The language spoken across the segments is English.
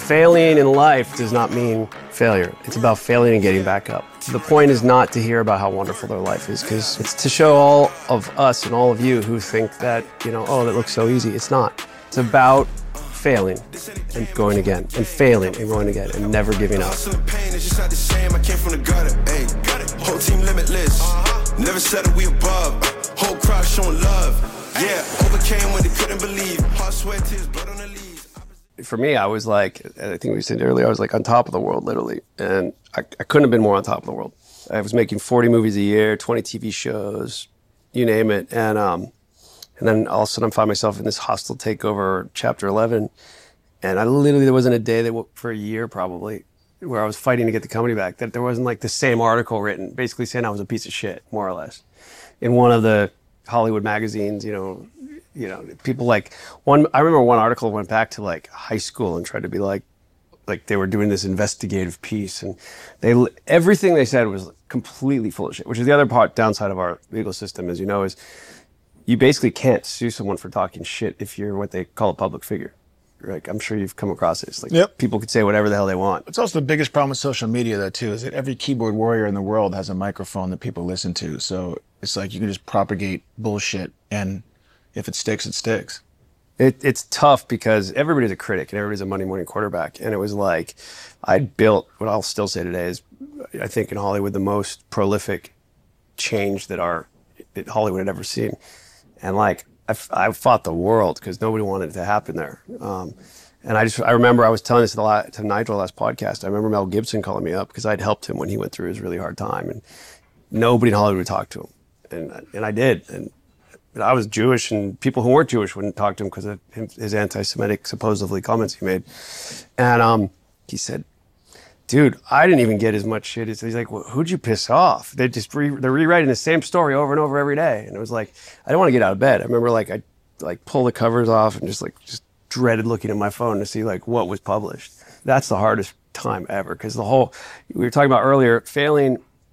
Failing in life does not mean failure. It's about failing and getting back up. The point is not to hear about how wonderful their life is, because it's to show all of us and all of you who think that, oh, that looks so easy. It's not. It's about failing and going again, and failing and going again, and never giving up. Whole team limitless. Never said that we above. Whole crowd showing love. Yeah, overcame when they couldn't believe. Heart, sweat, tears, blood on the leaves. For me, I was like, I think we said earlier, I was like on top of the world, literally. And I couldn't have been more on top of the world. I was making 40 movies a year, 20 TV shows, you name it. And then all of a sudden I find myself in this hostile takeover, chapter 11. And there wasn't a day for a year probably, where I was fighting to get the company back, that there wasn't like the same article written, basically saying I was a piece of shit, more or less. In one of the Hollywood magazines, people like I remember one article went back to like high school and tried to be like they were doing this investigative piece, and everything they said was completely full of shit, which is the other downside of our legal system, as you know, is you basically can't sue someone for talking shit if you're what they call a public figure. Like, I'm sure you've come across this. Like, People could say whatever the hell they want. It's also the biggest problem with social media, though, too, is that every keyboard warrior in the world has a microphone that people listen to. So it's like you can just propagate bullshit, and if it sticks, it sticks. It's tough because everybody's a critic and everybody's a Monday morning quarterback. And it was like, I'd built what I'll still say today is, I think, in Hollywood, the most prolific change that Hollywood had ever seen. And like, I fought the world because nobody wanted it to happen there. And I remember I was telling this to Nigel last podcast. I remember Mel Gibson calling me up because I'd helped him when he went through his really hard time, and nobody in Hollywood would talk to him. And I did. But I was Jewish, and people who weren't Jewish wouldn't talk to him because of his anti-Semitic, supposedly, comments he made. And he said, dude, I didn't even get as much shit. He's like, well, who'd you piss off? They're rewriting the same story over and over every day. And it was like, I didn't want to get out of bed. I remember I pull the covers off and just dreaded looking at my phone to see what was published. That's the hardest time ever, because we were talking about earlier, failing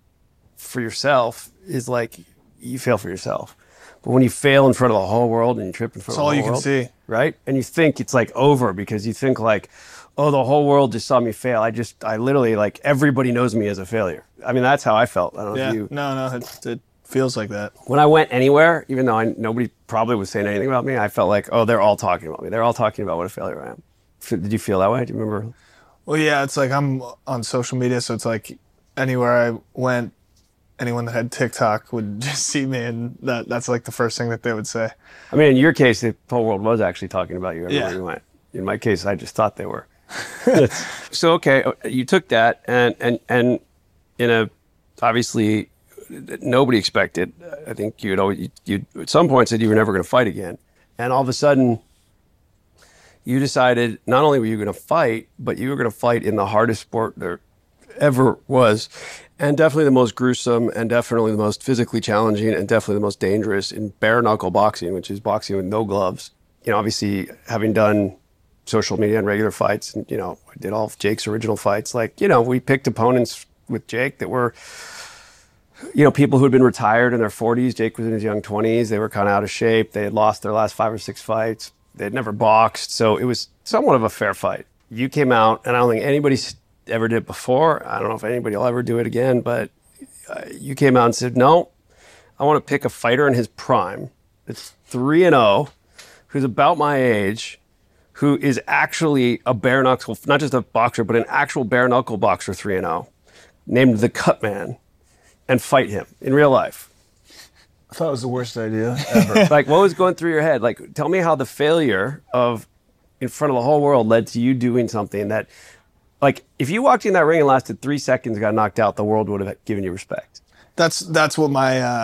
for yourself is like, you fail for yourself. But when you fail in front of the whole world and you trip in front of the whole world. That's all you can see. Right? And you think it's over because you think oh, the whole world just saw me fail. I literally, everybody knows me as a failure. I mean, that's how I felt. I don't know if you... No, it feels like that. When I went anywhere, even though nobody probably was saying anything about me, I felt like, oh, they're all talking about me. They're all talking about what a failure I am. Did you feel that way? Do you remember? Well, yeah, it's like I'm on social media, so it's like anywhere I went, anyone that had TikTok would just see me, and that's like the first thing that they would say. I mean, in your case, the whole world was actually talking about you everywhere you went. In my case, I just thought they were. So, okay, you took that and obviously nobody expected. I think you at some point said you were never going to fight again. And all of a sudden you decided not only were you going to fight, but you were going to fight in the hardest sport there ever was. And definitely the most gruesome, and definitely the most physically challenging, and definitely the most dangerous, in bare knuckle boxing, which is boxing with no gloves. Obviously having done social media and regular fights, and I did all of Jake's original fights. We picked opponents with Jake that were, people who had been retired in their 40s. Jake was in his young 20s. They were kind of out of shape. They had lost their last 5 or 6 fights. They had never boxed, so it was somewhat of a fair fight. You came out, and I don't think anybody ever did it before. I don't know if anybody will ever do it again, but you came out and said, no, I want to pick a fighter in his prime that's 3-0, who's about my age, who is actually a bare knuckle, not just a boxer, but an actual bare knuckle boxer, 3-0, named the Cutman, and fight him in real life. I thought it was the worst idea ever. What was going through your head? Tell me how the failure of in front of the whole world led to you doing something that, if you walked in that ring and lasted 3 seconds and got knocked out, the world would have given you respect. That's what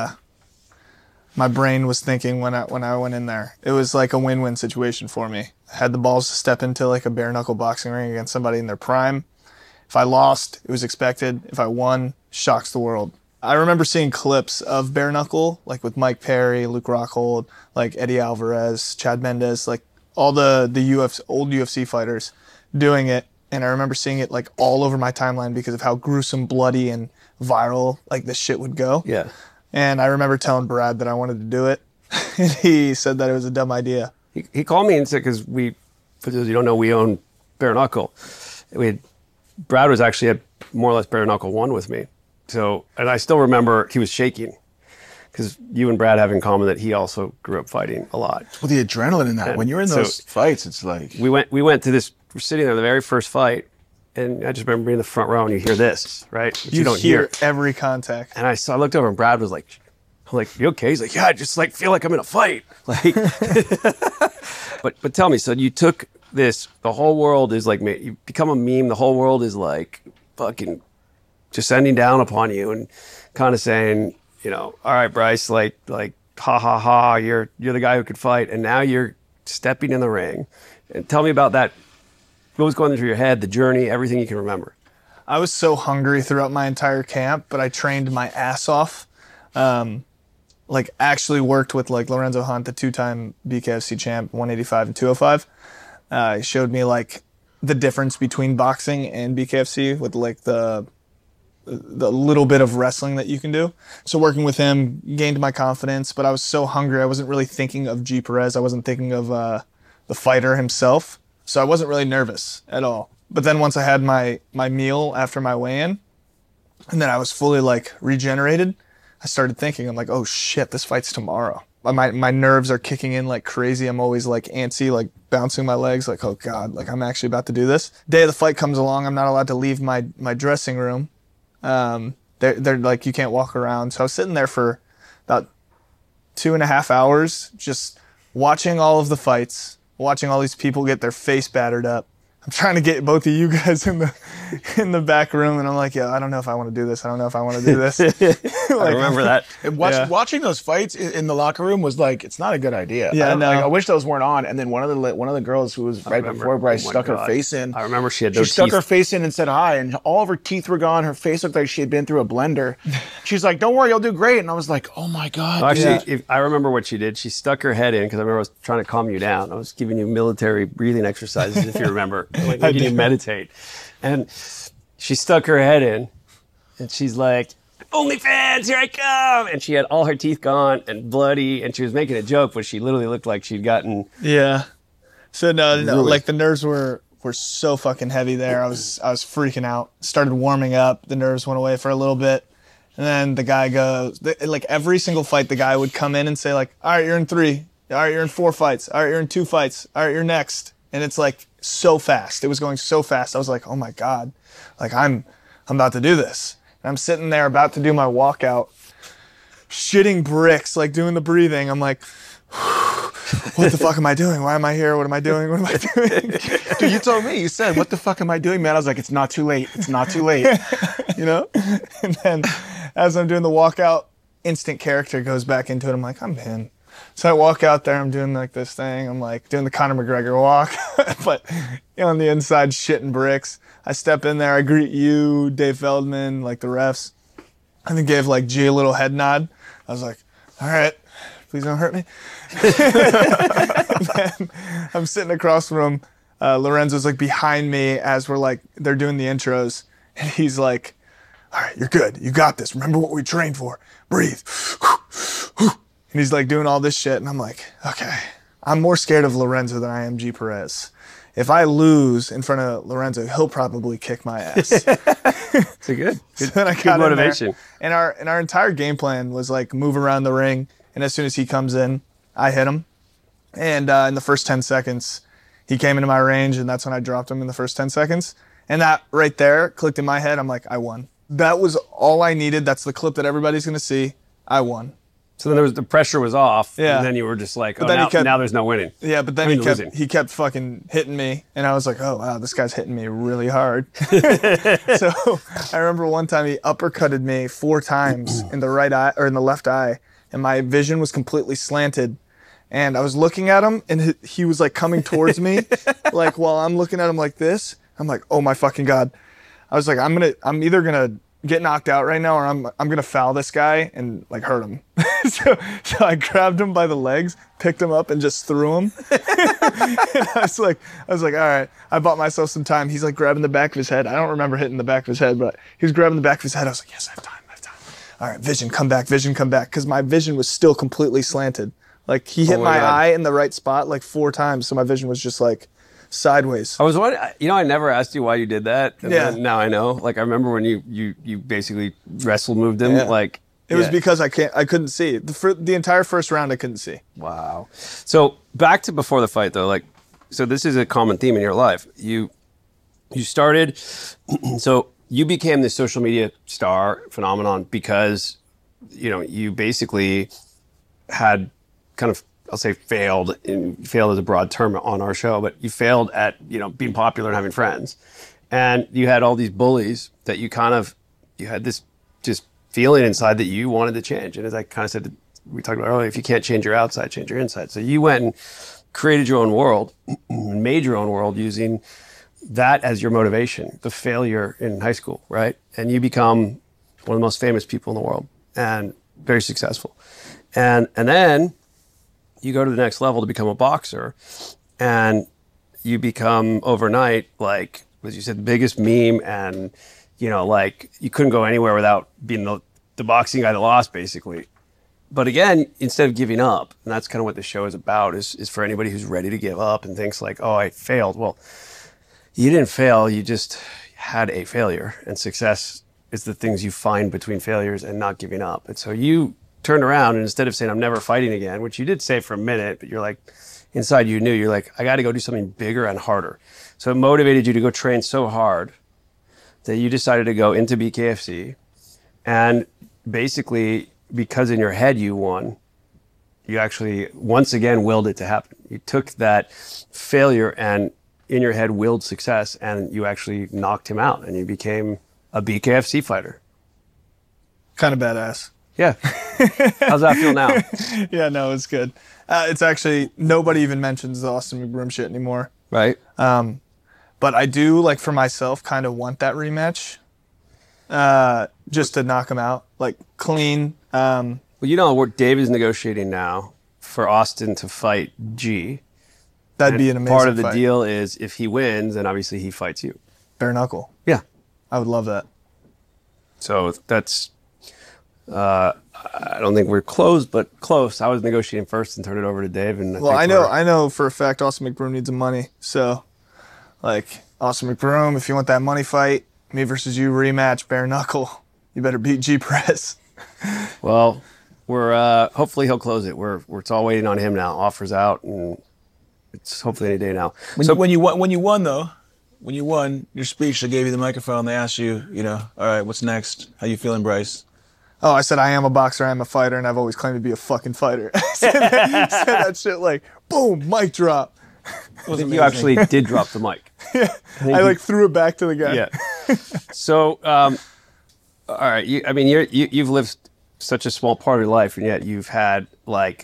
my brain was thinking when I went in there. It was like a win-win situation for me. I had the balls to step into a bare knuckle boxing ring against somebody in their prime. If I lost, it was expected. If I won, shocks the world. I remember seeing clips of bare knuckle, with Mike Perry, Luke Rockhold, Eddie Alvarez, Chad Mendes, all the old UFC fighters doing it. And I remember seeing it all over my timeline because of how gruesome, bloody, and viral this shit would go. Yeah. And I remember telling Brad that I wanted to do it. And he said that it was a dumb idea. He called me and said, because for those you don't know, we own bare knuckle. Brad was actually at more or less bare knuckle 1 with me. So, and I still remember he was shaking because you and Brad have in common that he also grew up fighting a lot. Well, the adrenaline in that. And when you're in those fights, it's like... We went to this, we're sitting there the very first fight, and I just remember being in the front row and you hear this, right? Which You don't hear every contact. And I looked over and Brad was like, I'm like, you okay? He's like, yeah, I just like feel like I'm in a fight. Like, but tell me, so you took this, the whole world is like, you become a meme. The whole world is like fucking descending down upon you and kind of saying, all right, Bryce, like, ha ha ha, you're the guy who could fight. And now you're stepping in the ring. And tell me about that. What was going through your head, the journey, everything you can remember? I was so hungry throughout my entire camp, but I trained my ass off. Actually worked with like Lorenzo Hunt, the 2-time BKFC champ, 185 and 205. He showed me like the difference between boxing and BKFC with like the little bit of wrestling that you can do. So working with him gained my confidence, but I was so hungry. I wasn't really thinking of G. Perez. I wasn't thinking of the fighter himself. So I wasn't really nervous at all. But then once I had my meal after my weigh-in, and then I was fully like regenerated, I started thinking, I'm like, oh shit, this fight's tomorrow. My nerves are kicking in like crazy. I'm always like antsy, like bouncing my legs, like, oh God, like I'm actually about to do this. Day of the fight comes along, I'm not allowed to leave my dressing room. They're like, you can't walk around. So I was sitting there for about 2.5 hours, just watching all of the fights, watching all these people get their face battered up. I'm trying to get both of you guys in the back room, and I'm like, yeah, I don't know if I want to do this. I don't know if I want to do this. I remember that. Watching those fights in the locker room was like, it's not a good idea. Yeah, no. I wish those weren't on. And then one of the girls who was right before Bryce stuck her face in. I remember she stuck her face in and said hi, and all of her teeth were gone. Her face looked like she had been through a blender. She's like, don't worry, you'll do great. And I was like, oh my God. Well, actually, I remember what she did. She stuck her head in because I remember I was trying to calm you down. I was giving you military breathing exercises, if you remember, like making you meditate. And she stuck her head in, and she's like, OnlyFans, here I come! And she had all her teeth gone and bloody, and she was making a joke, but she literally looked like she'd gotten... Yeah. So no, like the nerves were so fucking heavy there. I was freaking out. Started warming up. The nerves went away for a little bit. And then the guy goes, like every single fight, the guy would come in and say like, all right, you're in 3. All right, you're in 4 fights. All right, you're in 2 fights. All right, you're next. And it's like so fast. It was going so fast. I was like, oh my God, like I'm about to do this. And I'm sitting there about to do my walkout, shitting bricks, like doing the breathing. I'm like, what the fuck am I doing? Why am I here? What am I doing? What am I doing? Dude, you told me, you said, what the fuck am I doing, man? I was like, it's not too late. It's not too late. And then as I'm doing the walkout, instant character goes back into it. I'm like, I'm in. So I walk out there, I'm doing like this thing. I'm like doing the Conor McGregor walk, but on the inside, shitting bricks. I step in there, I greet you, Dave Feldman, like the refs. I then gave like G a little head nod. I was like, all right, please don't hurt me. Then I'm sitting across from him. Lorenzo's like behind me as they're doing the intros. And he's like, all right, you're good. You got this. Remember what we trained for. Breathe. And he's like doing all this shit. And I'm like, okay, I'm more scared of Lorenzo than I am G. Perez. If I lose in front of Lorenzo, he'll probably kick my ass. It's a good motivation. And our entire game plan was like move around the ring. And as soon as he comes in, I hit him. And in the first 10 seconds, he came into my range. And that's when I dropped him in the first 10 seconds. And that right there clicked in my head. I'm like, I won. That was all I needed. That's the clip that everybody's going to see. I won. So then the pressure was off, yeah. And then you were just like, now there's no winning. Yeah, but then he kept fucking hitting me, and I was like, oh wow, this guy's hitting me really hard. So I remember one time he uppercutted me 4 times in the right eye or in the left eye, and my vision was completely slanted. And I was looking at him, and he was like coming towards me, like while I'm looking at him like this. I'm like, oh my fucking God. I was like, I'm either gonna get knocked out right now, or I'm gonna foul this guy and like hurt him. so I grabbed him by the legs, picked him up, and just threw him. I was like, all right. I bought myself some time. He's like grabbing the back of his head. I don't remember hitting the back of his head, but he was grabbing the back of his head. I was like, yes, I have time. All right, vision, come back, because my vision was still completely slanted. Like he hit my eye in the right spot like 4 times, so my vision was just like sideways. I was wondering, I never asked you why you did that. And Yeah. then now I know. Like, I remember when you basically wrestle moved him. Yeah. Like, It was yeah. because I couldn't see. The entire first round I couldn't see. Wow. So back to before the fight though, like, so this is a common theme in your life. You started, so you became this social media star phenomenon because, you basically had kind of, I'll say failed is a broad term on our show, but you failed at, being popular and having friends. And you had all these bullies that you had this just feeling inside that you wanted to change. And as I kind of said, we talked about earlier, if you can't change your outside, change your inside. So you went and created your own world, made your own world using that as your motivation, the failure in high school, right? And you become one of the most famous people in the world and very successful. And then you go to the next level to become a boxer, and you become overnight, like, as you said, the biggest meme, and like you couldn't go anywhere without being the boxing guy that lost, basically. But again, instead of giving up, and that's kind of what the show is about, is for anybody who's ready to give up and thinks like, oh, I failed. Well, you didn't fail, you just had a failure, and success is the things you find between failures and not giving up. And so you turned around, and instead of saying, I'm never fighting again, which you did say for a minute, but you're like, inside you knew, you're like, I got to go do something bigger and harder. So it motivated you to go train so hard that you decided to go into BKFC, and basically, because in your head you won, you actually once again willed it to happen. You took that failure and in your head willed success, and you actually knocked him out, and you became a BKFC fighter. Kind of badass. Yeah. How's that feel now? Yeah, no, it's good. It's actually, nobody even mentions the Austin McBroom shit anymore. Right. But I do, like, for myself, kind of want that rematch. Just to knock him out, like, clean. Well, what Dave is negotiating now for Austin to fight G. That'd be an amazing Part of the fight. deal is if he wins, then obviously he fights you. Bare knuckle. Yeah. I would love that. So that's, I don't think we're close, but close. I was negotiating first and turned it over to Dave. And Well, I know for a fact Austin McBroom needs the money. So, like, Austin McBroom, if you want that money fight, me versus you rematch, bare knuckle, you better beat G Press. Well, we're hopefully he'll close it. It's all waiting on him now. Offers out, and it's hopefully any day now. When you won your speech, they gave you the microphone. They asked you, all right, what's next? How you feeling, Bryce? Oh, I said I am a boxer, I am a fighter, and I've always claimed to be a fucking fighter. said that shit like, boom, mic drop. I think you actually did drop the mic. I threw it back to the guy. Yeah. So, all right. You've lived such a small part of your life, and yet you've had like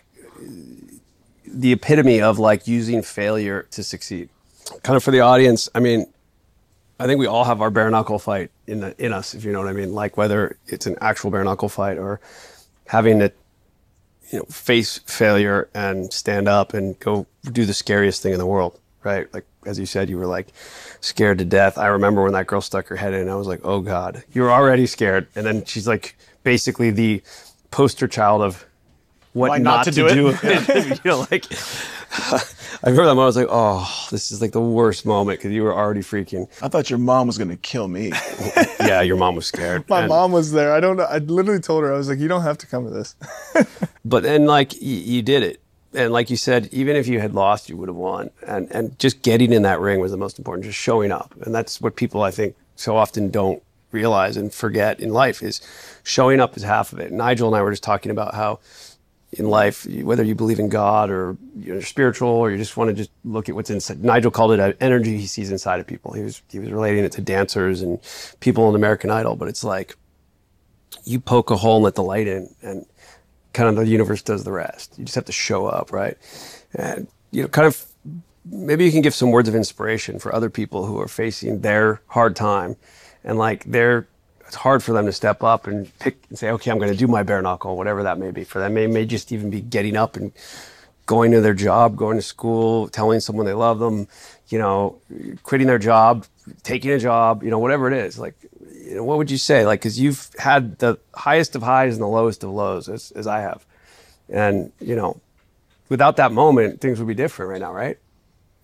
the epitome of like using failure to succeed. Kind of for the audience, I mean, I think we all have our bare knuckle fight in us, if you know what I mean. Like whether it's an actual bare knuckle fight or having to, face failure and stand up and go do the scariest thing in the world, right? Like as you said, you were like scared to death. I remember when that girl stuck her head in, I was like, oh God, you're already scared. And then she's like basically the poster child of what not to do. I remember that moment, I was like, oh, this is like the worst moment because you were already freaking. I thought your mom was going to kill me. Yeah, your mom was scared. My mom was there. I don't know. I literally told her, I was like, you don't have to come to this. But then like you did it. And like you said, even if you had lost, you would have won. And just getting in that ring was the most important, just showing up. And that's what people, I think, so often don't realize and forget in life is showing up is half of it. Nigel and I were just talking about how in life, whether you believe in God or you're spiritual or you just want to just look at what's inside. Nigel called it an energy he sees inside of people. He was relating it to dancers and people in American Idol. But it's like you poke a hole and let the light in and kind of the universe does the rest. You just have to show up, right? And, kind of maybe you can give some words of inspiration for other people who are facing their hard time and like it's hard for them to step up and pick and say, okay, I'm going to do my bare knuckle, whatever that may be. For them, it may just even be getting up and going to their job, going to school, telling someone they love them, quitting their job, taking a job, whatever it is. Like, what would you say? Like, because you've had the highest of highs and the lowest of lows, as I have. And, without that moment, things would be different right now, right?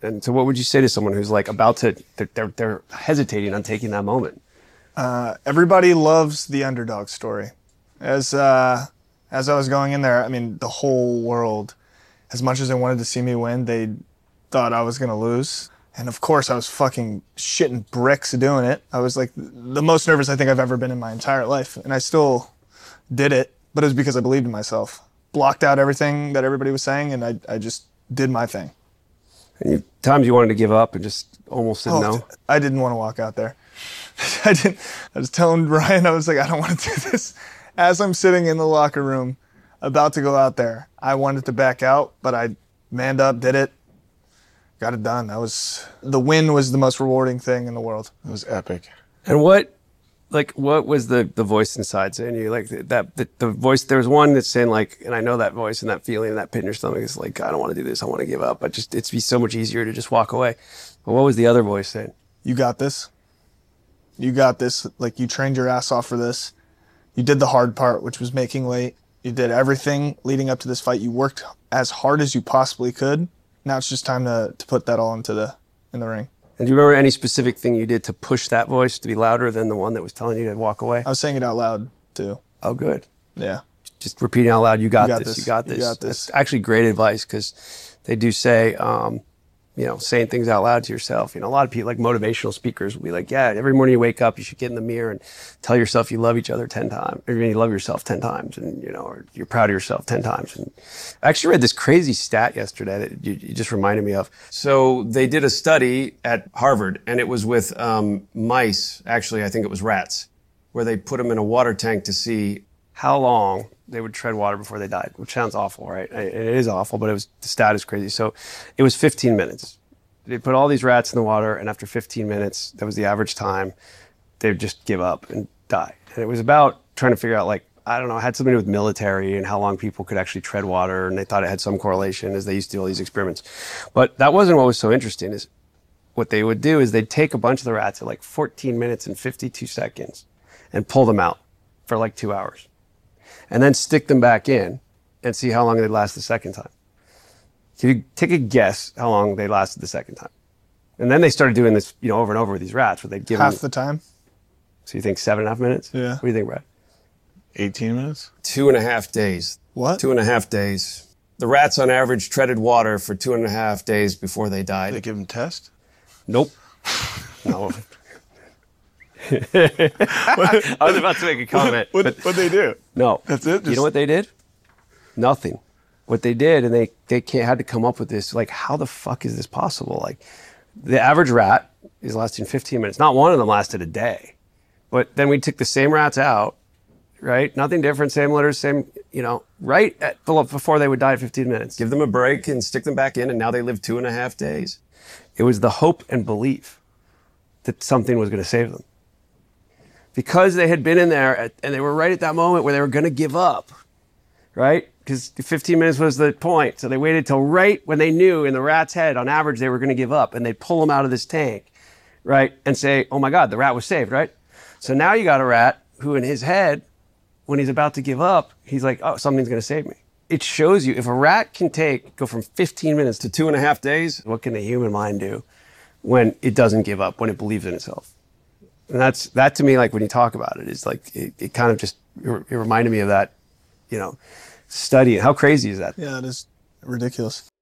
And so what would you say to someone who's like about to, they're hesitating on taking that moment? Everybody loves the underdog story. As I was going in there, I mean, the whole world, as much as they wanted to see me win, they thought I was going to lose. And of course, I was fucking shitting bricks doing it. I was like the most nervous I think I've ever been in my entire life. And I still did it, but it was because I believed in myself. Blocked out everything that everybody was saying, and I just did my thing. And times you wanted to give up and just almost said no? I didn't want to walk out there. I was telling Ryan, I was like, I don't want to do this. As I'm sitting in the locker room, about to go out there, I wanted to back out, but I manned up, did it, got it done. The win was the most rewarding thing in the world. It was epic. And what was the voice inside saying to you? Like the voice, there was one that's saying like, and I know that voice and that feeling and that pit in your stomach is like, I don't want to do this. I want to give up. But it'd be so much easier to just walk away. But what was the other voice saying? You got this. You got this. Like, you trained your ass off for this. You did the hard part, which was making weight. You did everything leading up to this fight. You worked as hard as you possibly could. Now it's just time to put that all in the ring. And do you remember any specific thing you did to push that voice to be louder than the one that was telling you to walk away? I was saying it out loud, too. Oh, good. Yeah. Just repeating out loud, you got this. You got this. You got this. That's actually great advice, because they do say, saying things out loud to yourself. A lot of people, like motivational speakers, will be like, yeah, every morning you wake up, you should get in the mirror and tell yourself you love each other 10 times, or you love yourself 10 times, and, or you're proud of yourself 10 times. And I actually read this crazy stat yesterday that you just reminded me of. So they did a study at Harvard, and it was with mice, actually, I think it was rats, where they put them in a water tank to see how long they would tread water before they died, which sounds awful, right? And it is awful, but the stat is crazy. So it was 15 minutes. They put all these rats in the water, and after 15 minutes, that was the average time, they would just give up and die. And it was about trying to figure out, like, I don't know, it had something to do with military and how long people could actually tread water, and they thought it had some correlation as they used to do all these experiments. But that wasn't what was so interesting. Is what they would do is they'd take a bunch of the rats at like 14 minutes and 52 seconds and pull them out for like 2 hours, and then stick them back in and see how long they'd last the second time. Can you take a guess how long they lasted the second time? And then they started doing this, over and over with these rats, where they'd give half the time. So you think 7.5 minutes? Yeah. What do you think, Brad? 18 minutes? 2.5 days. What? 2.5 days. The rats on average treaded water for 2.5 days before they died. Did they give them test? Nope. No. I was about to make a comment. What'd they do? No. That's it? You know what they did? Nothing. What they did, and they had to come up with this, like, how the fuck is this possible? Like, the average rat is lasting 15 minutes. Not one of them lasted a day. But then we took the same rats out, right? Nothing different, same litters, same, right before they would die at 15 minutes. Give them a break and stick them back in, and now they live 2.5 days. It was the hope and belief that something was going to save them. Because they had been in there, and they were right at that moment where they were going to give up, right? Because 15 minutes was the point. So they waited till right when they knew in the rat's head, on average, they were going to give up. And they'd pull them out of this tank, right? And say, oh my God, the rat was saved, right? So now you got a rat who in his head, when he's about to give up, he's like, oh, something's going to save me. It shows you, if a rat can go from 15 minutes to 2.5 days, what can the human mind do when it doesn't give up, when it believes in itself? And that to me, like, when you talk about it, is like, it kind of just, it reminded me of that, study. How crazy is that? Yeah, it is ridiculous.